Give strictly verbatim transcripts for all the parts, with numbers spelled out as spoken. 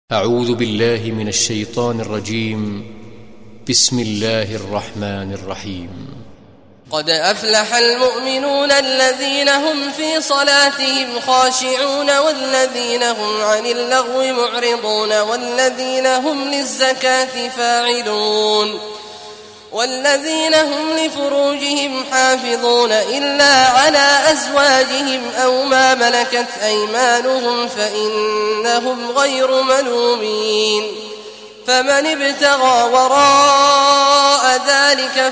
أعوذ بالله من الشيطان الرجيم. بسم الله الرحمن الرحيم. قد أفلح المؤمنون الذين هم في صلاتهم خاشعون والذين هم عن اللغو معرضون والذين هم للزكاة فاعلون والذين هم لفروجهم حافظون إلا على أزواجهم أو ما ملكت أيمانهم فإنهم غير ملومين. فمن ابتغى وراء ذلك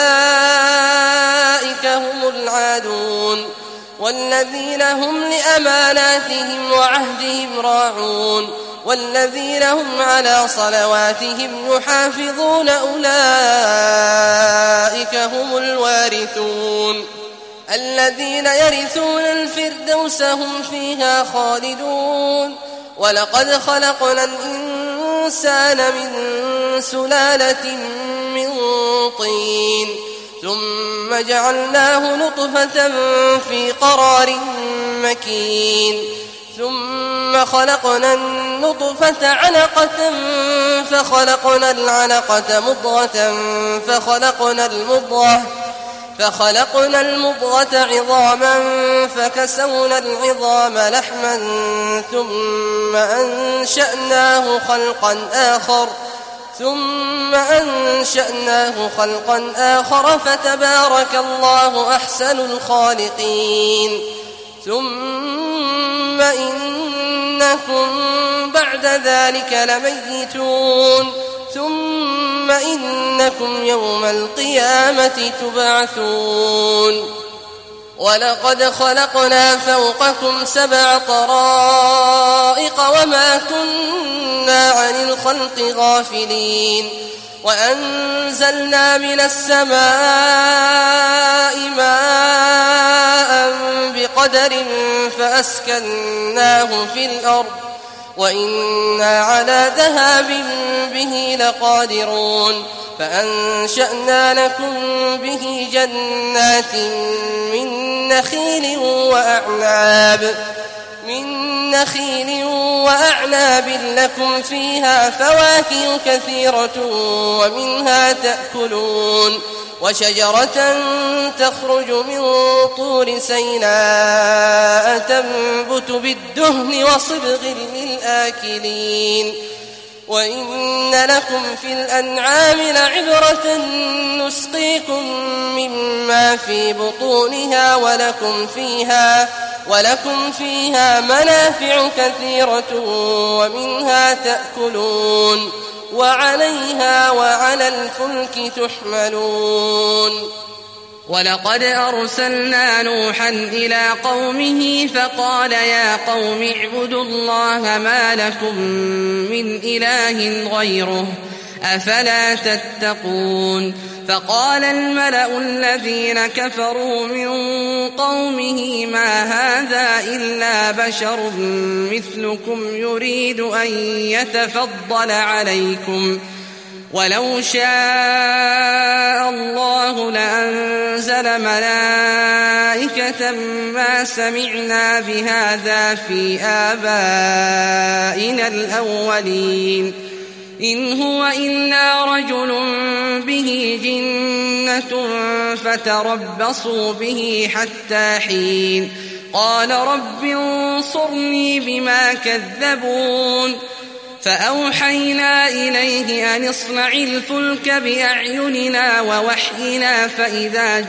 فأولئك هم العادون والذين هم لأماناتهم وعهدهم راعون والذين هم على صلواتهم يحافظون أولئك هم الوارثون الذين يرثون الفردوس هم فيها خالدون. ولقد خلقنا الإنسان من سلالة من طين ثم جعلناه نطفة في قرار مكين ثم خلقنا النطفة علقة فخلقنا العلقة مضغة فخلقنا المضغة فخلقنا المضغة عظاما فكسونا العظام لحما ثم أنشأناه خلقا آخر ثم أنشأناه خلقا آخر فتبارك الله أحسن الخالقين. ثم إنكم بعد ذلك لميتون ثم إنكم يوم القيامة تبعثون. ولقد خلقنا فوقكم سبع طرائق وما كنا عن الخلق غافلين وأنزلنا من السماء ماء بقدر فأسكناه في الأرض وإنا على ذهاب به لقادرون. فأنشأنا لكم به جنات من نخيل وأعناب من نخيل وأعناب لكم فيها فواكه كثيرة ومنها تأكلون وشجرة تخرج من طور سيناء تنبت بالدهن وصبغ للآكلين. وإن لكم في الأنعام لعبرة نسقيكم مما في بطونها ولكم فيها ولكم فيها منافع كثيرة ومنها تأكلون وعليها وعلى الفلك تحملون. ولقد أرسلنا نوحا إلى قومه فقال يا قوم اعبدوا الله ما لكم من إله غيره أفلا تتقون. فقال الملأ الذين كفروا من قومه ما هذا إلا بشر مثلكم يريد أن يتفضل عليكم ولو شاء الله لأنزل ملائكة ما سمعنا بهذا في آبائنا الأولين إن هو إلا رجل به جنة فتربصوا به حتى حين. قال رب انصرني بما كذبون. فأوحينا إليه أن اصنع الفلك بأعيننا ووحينا فإذا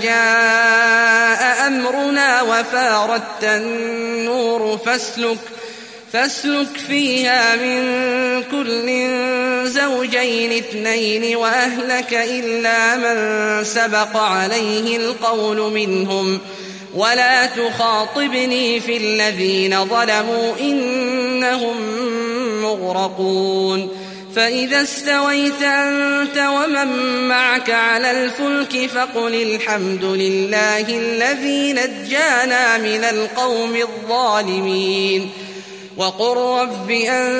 جاء أمرنا وفاردت النور فاسلك فاسلك فيها من كل زوجين اثنين وأهلك إلا من سبق عليه القول منهم ولا تخاطبني في الذين ظلموا إنهم مغرقون. فإذا استويت أنت ومن معك على الفلك فقل الحمد لله الذي نجانا من القوم الظالمين وقل رب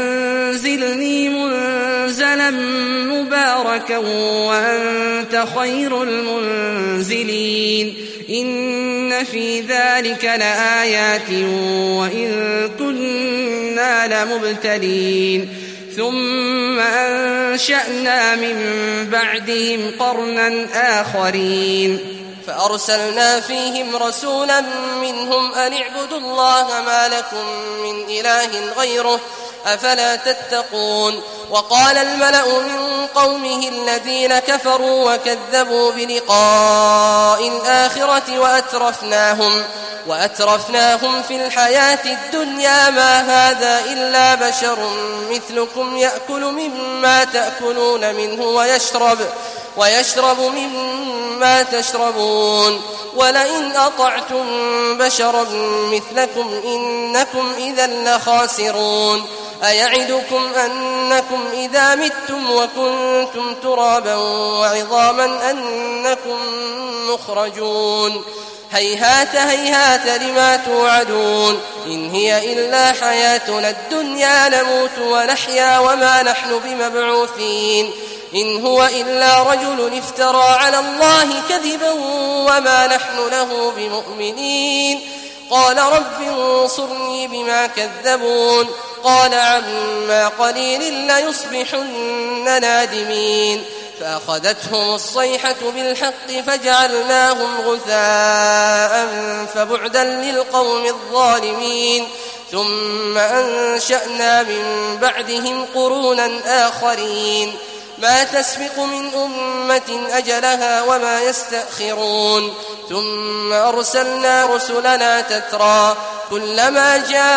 أنزلني منزلا مباركا وأنت خير المنزلين. إن في ذلك لآيات وإن كنا لمبتلين ثم أنشأنا من بعدهم قرنا آخرين فأرسلنا فيهم رسولا منهم أن اعبدوا الله ما لكم من إله غيره أفلا تتقون. وقال الملأ من قومه الذين كفروا وكذبوا بلقاء الآخرة وأترفناهم, وأترفناهم في الحياة الدنيا ما هذا إلا بشر مثلكم يأكل مما تأكلون منه ويشرب, ويشرب مما تشربون ولئن أطعتم بشرا مثلكم إنكم إذا لخاسرون. أيعدكم أنكم إذا متم وكنتم ترابا وعظاما أنكم مخرجون؟ هيهات هيهات لما توعدون. إن هي إلا حياتنا الدنيا نموت ونحيا وما نحن بمبعوثين. إن هو إلا رجل افترى على الله كذبا وما نحن له بمؤمنين. قال رب انصرني بما كذبون. قال عما قليل ليصبحن نادمين. فأخذتهم الصيحة بالحق فجعلناهم غثاء فبعدا للقوم الظالمين. ثم أنشأنا من بعدهم قرونا آخرين ما تسبق من أمة أجلها وما يستأخرون. ثم أرسلنا رسلنا تترى كلما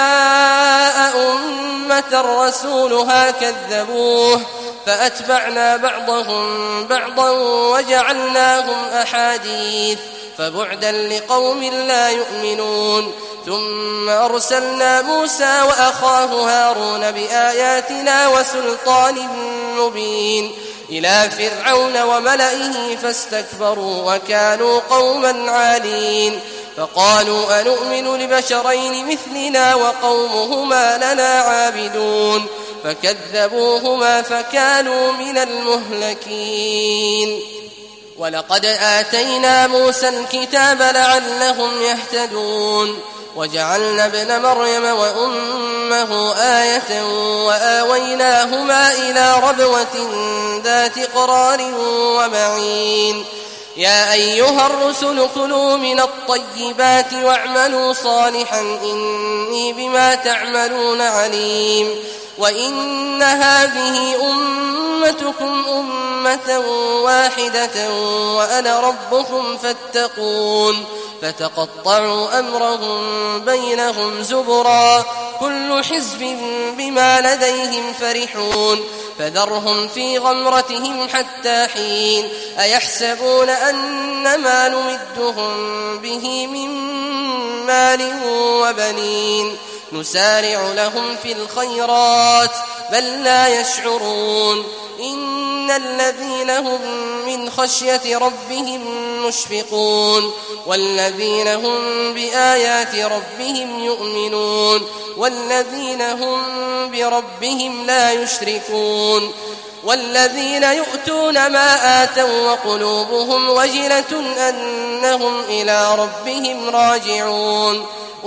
جاء أمة رسولها كذبوه فأتبعنا بعضهم بعضا وجعلناهم أحاديث فبعدا لقوم لا يؤمنون. ثم أرسلنا موسى وأخاه هارون بآياتنا وسلطان مبين إلى فرعون وملئه فاستكبروا وكانوا قوما عالين. فقالوا أنؤمن لبشرين مثلنا وقومهما لنا عابدون. فكذبوهما فكانوا من المهلكين. ولقد آتينا موسى الكتاب لعلهم يهتدون. وجعلنا ابن مريم وأمه آية وآويناهما إلى ربوة ذات قرار ومعين. يا أيها الرسل كلوا من الطيبات واعملوا صالحا إني بما تعملون عليم. وإن هذه أمتكم أمة واحدة وأنا ربكم فاتقون. فتقطعوا أمرهم بينهم زبرا كل حزب بما لديهم فرحون. فذرهم في غمرتهم حتى حين. أيحسبون أن ما نمدهم به من مال وبنين نسارع لهم في الخيرات بل لا يشعرون. إن الذين هم من خشية ربهم مشفقون والذين هم بآيات ربهم يؤمنون والذين هم بربهم لا يشركون. والذين يؤتون ما آتوا وقلوبهم وجلة أنهم إلى ربهم راجعون.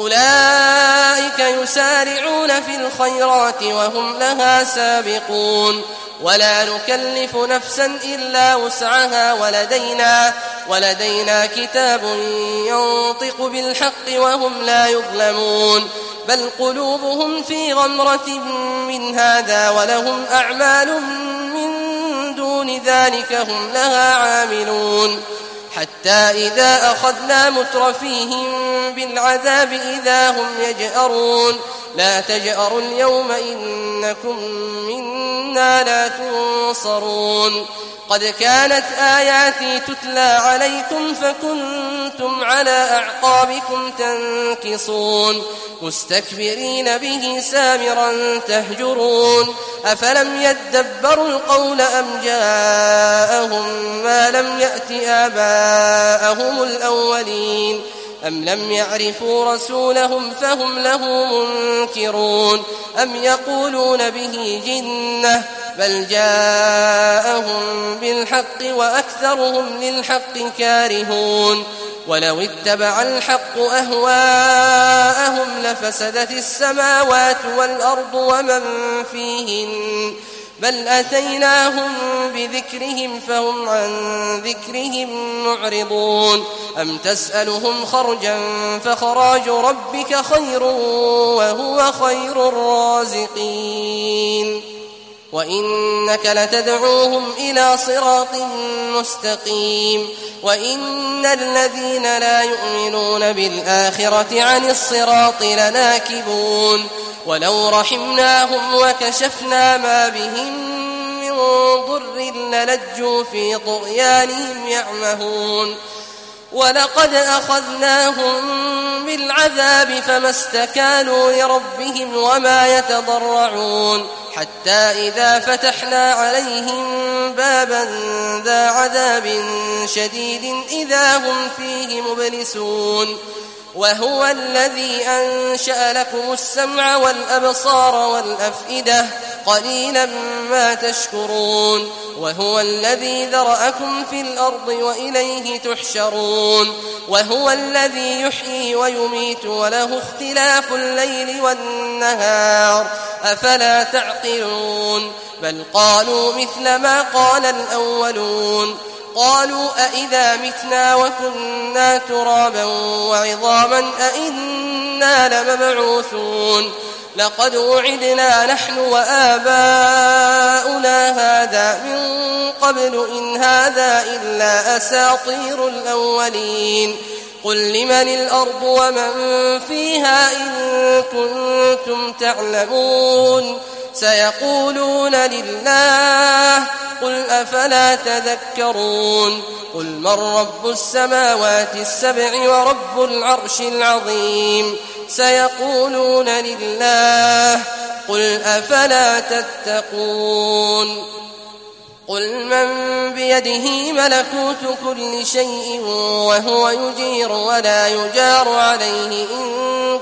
أولئك يسارعون في الخيرات وهم لها سابقون. ولا نكلف نفسا إلا وسعها ولدينا, ولدينا كتاب ينطق بالحق وهم لا يظلمون. بل قلوبهم في غمرة من هذا ولهم أعمال من دون ذلك هم لها عاملون. حتى إذا أخذنا مترفيهم بالعذاب إذا هم يجأرون. لا تجأروا اليوم إنكم منا لا تنصرون. قد كانت آياتي تتلى عليكم فكنتم على أعقابكم تنكصون مستكبرين به سامرا تهجرون. أفلم يدبروا القول أم جاءهم ما لم يأت آباءهم الأولين أم لم يعرفوا رسولهم فهم له منكرون أم يقولون به جنة بل جاءهم بالحق وأكثرهم للحق كارهون. ولو اتبع الحق أهواءهم لفسدت السماوات والأرض ومن فيهن بل أتيناهم بذكرهم فهم عن ذكرهم معرضون أم تسألهم خرجا فخراج ربك خير وهو خير الرازقين وإنك لتدعوهم إلى صراط مستقيم وإن الذين لا يؤمنون بالآخرة عن الصراط لناكبون ولو رحمناهم وكشفنا ما بهم من ضر للجوا في طغيانهم يعمهون ولقد أخذناهم بالعذاب فما استكانوا لربهم وما يتضرعون حتى إذا فتحنا عليهم بابا ذا عذاب شديد إذا هم فيه مبلسون وهو الذي أنشأ لكم السمع والأبصار والأفئدة قليلا ما تشكرون وهو الذي ذرأكم في الأرض وإليه تحشرون وهو الذي يحيي ويميت وله اختلاف الليل والنهار أفلا تعقلون بل قالوا مثل ما قال الأولون قالوا أئذا متنا وكنا ترابا وعظاما أئنا لمبعوثون لقد وعدنا نحن وآباؤنا هذا من قبل إن هذا إلا أساطير الأولين قل لمن الأرض ومن فيها إن كنتم تعلمون سيقولون لله قل أفلا تذكرون قل من رب السماوات السبع ورب العرش العظيم سيقولون لله قل أفلا تتقون قل من بيده ملكوت كل شيء وهو يجير ولا يجار عليه إن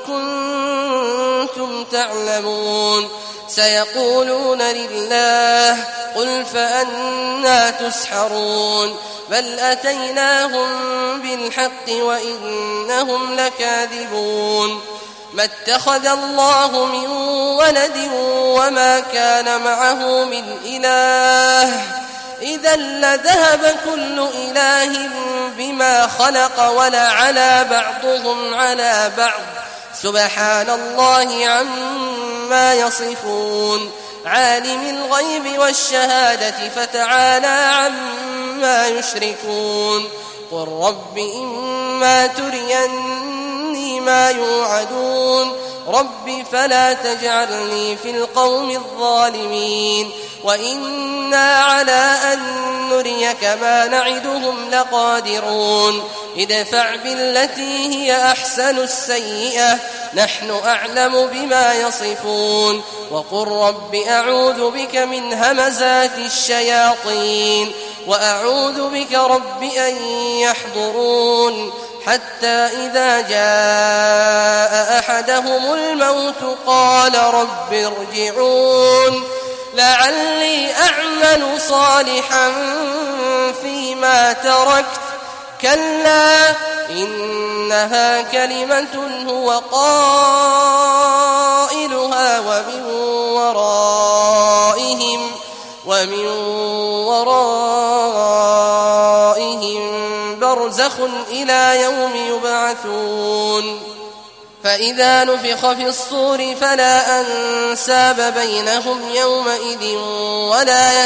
كنتم تعلمون سيقولون لله قل فأنى تسحرون بل أتيناهم بالحق وإنهم لكاذبون ما اتخذ الله من ولد وما كان معه من إله إذا لذهب كل إله بما خلق ولعلى بعضهم على بعض سبحان الله عما يصفون عالم الغيب والشهادة فتعالى عما يشركون قل رب إما تريني ما يوعدون رب فلا تجعلني في القوم الظالمين وإنا على أن نريك ما نعدهم لقادرون ادفع بالتي هي أحسن السيئة نحن أعلم بما يصفون وقل رب أعوذ بك من همزات الشياطين وأعوذ بك رب أن يحضرون حتى إذا جاء أحدهم الموت قال رب ارجعون لعلي أعمل صالحا فيما تركت كلا إنها كلمة هو قائلها ومن ورائهم ومن ورائهم برزخ إلى يوم يبعثون فإذا نفخ في الصور فلا أنساب بينهم يومئذ ولا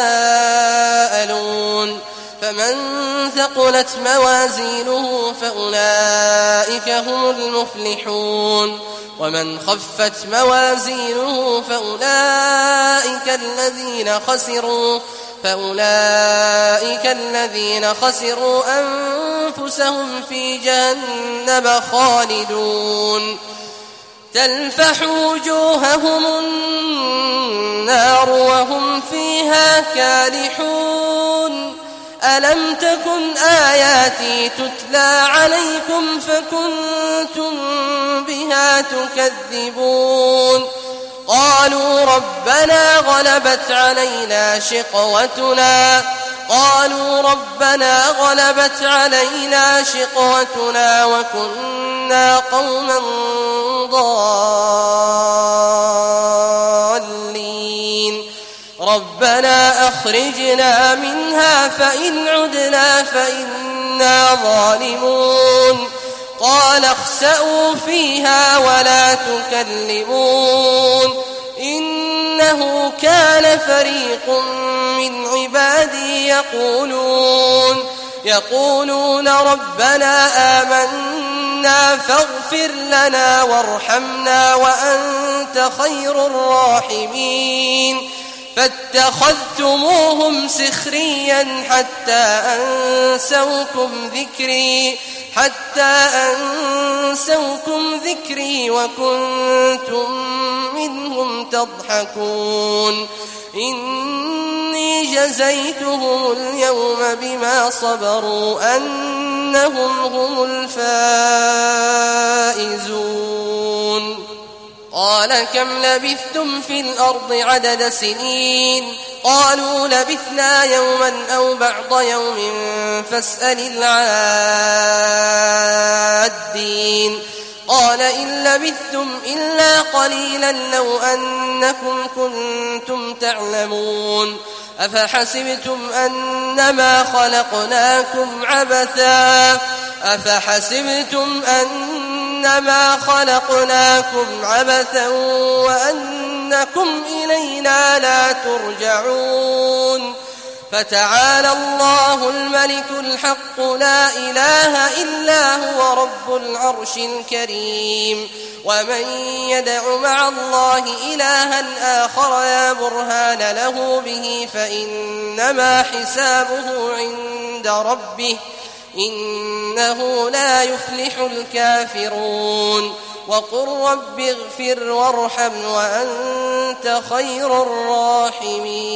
يتساءلون فمن ثقلت موازينه فأولئك هم المفلحون ومن خفت موازينه فأولئك الذين خسروا فأولئك الذين خسروا أنفسهم في جهنم خالدون تلفح وجوههم النار وهم فيها كالحون ألم تكن آياتي تتلى عليكم فكنتم بها تكذبون قالوا ربنا غلبت علينا شقوتنا قالوا ربنا غلبت علينا شقوتنا وكنا قوما ضالين ربنا أخرجنا منها فإن عدنا فإنا ظالمون قال اخسئوا فيها ولا تكلمون إنه كان فريق من عبادي يقولون يقولون ربنا آمنا فاغفر لنا وارحمنا وأنت خير الراحمين فاتخذتموهم سخريا حتى أنسوكم ذكري حتى أنسوكم ذكري وكنتم منهم تضحكون إني جزيتهم اليوم بما صبروا أنهم هم الفائزون قال كم لبثتم في الأرض عدد سنين قالوا لبثنا يوما أو بعض يوم فاسأل العادين قال إن لبثتم إلا قليلا لو أنكم كنتم تعلمون أفحسبتم أنما خلقناكم عبثا أفحسبتم أنما خلقناكم عبثا وأنكم إلينا لا ترجعون فتعالى الله الملك الحق لا إله إلا هو رب العرش الكريم ومن يدع مع الله إلها آخر لا برهان له به فإنما حسابه عند ربه إنه لا يفلح الكافرون وقل رب اغفر وارحم وأنت خير الراحمين